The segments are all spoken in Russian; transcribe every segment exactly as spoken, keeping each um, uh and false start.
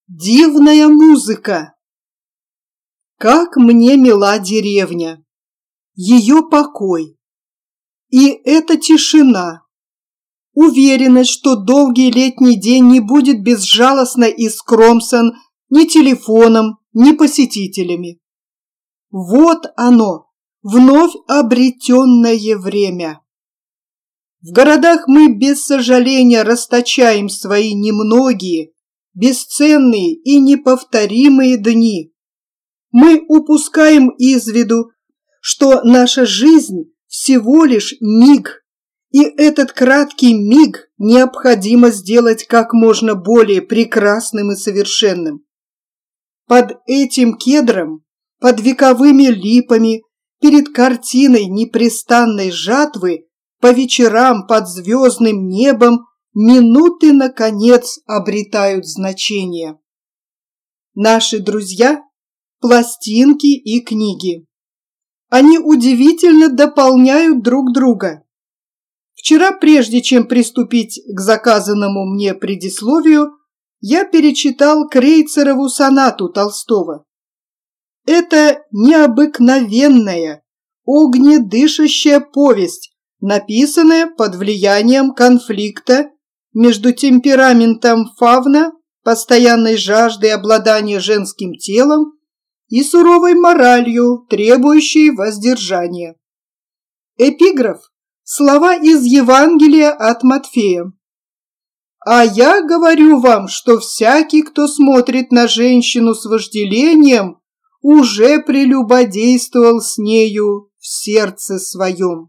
Дивная музыка! Как мне мила деревня, ее покой и эта тишина, уверенность, что долгий летний день не будет безжалостно искромсан ни телефоном, ни посетителями. Вот оно, вновь обретенное время. В городах мы без сожаления расточаем свои немногие, бесценные и неповторимые дни. Мы упускаем из виду, что наша жизнь всего лишь миг, и этот краткий миг необходимо сделать как можно более прекрасным и совершенным. Под этим кедром, под вековыми липами, перед картиной непрестанной жатвы, по вечерам под звездным небом минуты, наконец, обретают значение. Наши друзья – пластинки и книги. Они удивительно дополняют друг друга. Вчера, прежде чем приступить к заказанному мне предисловию, я перечитал Крейцерову сонату Толстого. Это необыкновенная, огнедышащая повесть, написанная под влиянием конфликта между темпераментом фавна, постоянной жаждой обладания женским телом, и суровой моралью, требующей воздержания. Эпиграф – слова из Евангелия от Матфея. «А я говорю вам, что всякий, кто смотрит на женщину с вожделением, уже прелюбодействовал с нею в сердце своем».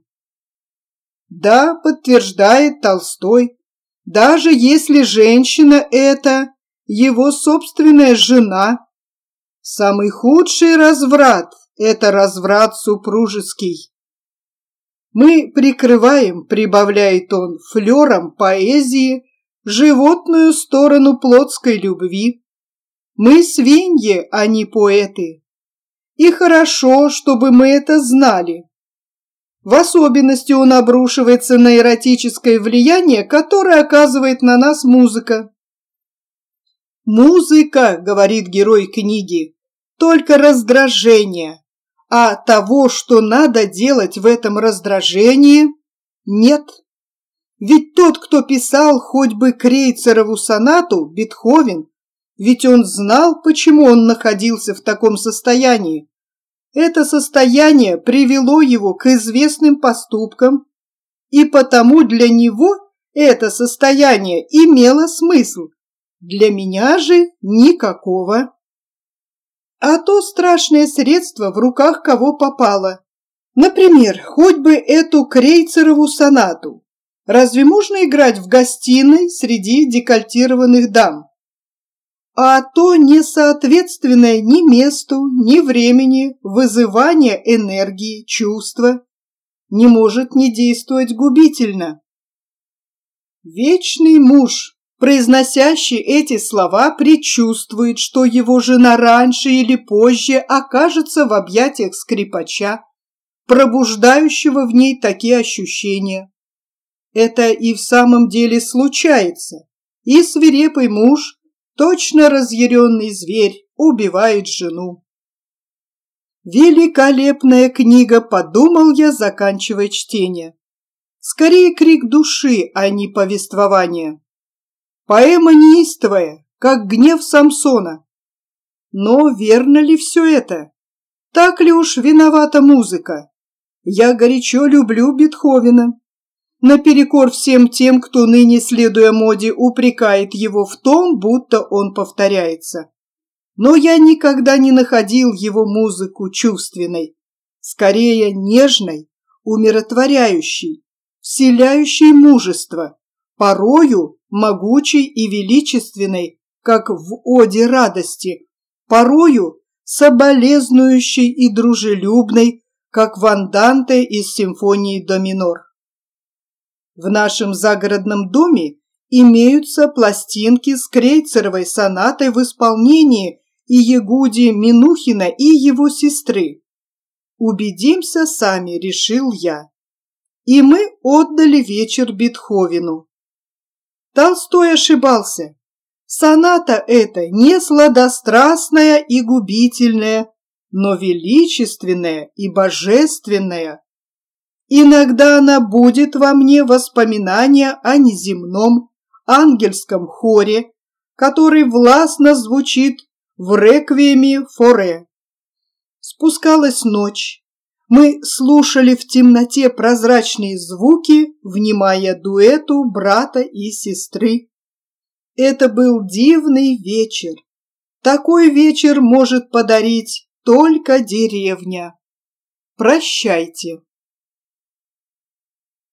Да, подтверждает Толстой, даже если женщина это его собственная жена, самый худший разврат – это разврат супружеский. Мы прикрываем, прибавляет он, флером поэзии животную сторону плотской любви. Мы свиньи, а не поэты. И хорошо, чтобы мы это знали. В особенности он обрушивается на эротическое влияние, которое оказывает на нас музыка. «Музыка, — говорит герой книги, — только раздражение, а того, что надо делать в этом раздражении, нет. Ведь тот, кто писал хоть бы Крейцерову сонату, Бетховен, ведь он знал, почему он находился в таком состоянии. Это состояние привело его к известным поступкам, и потому для него это состояние имело смысл, для меня же никакого. А то страшное средство в руках кого попало. Например, хоть бы эту Крейцерову сонату. Разве можно играть в гостиной среди декольтированных дам? А то несоответственное ни месту, ни времени вызывание энергии, чувства не может не действовать губительно. Вечный муж, произносящий эти слова, предчувствует, что его жена раньше или позже окажется в объятиях скрипача, пробуждающего в ней такие ощущения. Это и в самом деле случается, и свирепый муж, точно разъяренный зверь, убивает жену. Великолепная книга, подумал я, заканчивая чтение. Скорее крик души, а не повествование. Поэма неистовая, как гнев Самсона. Но верно ли все это? Так ли уж виновата музыка? Я горячо люблю Бетховена. Наперекор всем тем, кто ныне, следуя моде, упрекает его в том, будто он повторяется. Но я никогда не находил его музыку чувственной, скорее нежной, умиротворяющей, вселяющей мужество, порою могучей и величественной, как в оде радости, порою соболезнующей и дружелюбной, как в анданте из симфонии до минор. В нашем загородном доме имеются пластинки с Крейцеровой сонатой в исполнении Иегуди Минухина и его сестры. Убедимся сами, решил я. И мы отдали вечер Бетховену. Толстой ошибался. Соната эта не сладострастная и губительная, но величественная и божественная. Иногда она будет во мне воспоминания о неземном ангельском хоре, который властно звучит в реквиеме Форе. Спускалась ночь. Мы слушали в темноте прозрачные звуки, внимая дуэту брата и сестры. Это был дивный вечер. Такой вечер может подарить только деревня. Прощайте.